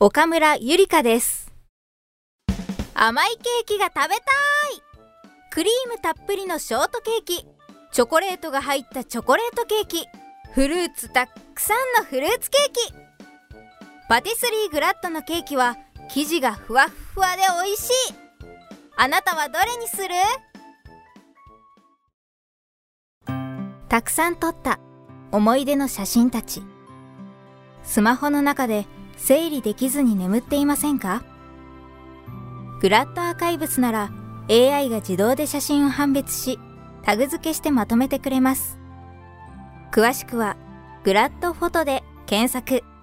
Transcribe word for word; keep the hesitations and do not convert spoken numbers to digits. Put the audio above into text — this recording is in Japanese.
岡村ゆりかです。甘いケーキが食べたい。クリームたっぷりのショートケーキ、チョコレートが入ったチョコレートケーキ、フルーツたっくさんのフルーツケーキ。パティスリーグラッドのケーキは生地がふわっふわで美味しい。あなたはどれにする？たくさん撮った思い出の写真たち。スマホの中で整理できずに眠っていませんか？グラッドアーカイブスなら エーアイ が自動で写真を判別し、タグ付けしてまとめてくれます。詳しくはグラッドフォトで検索。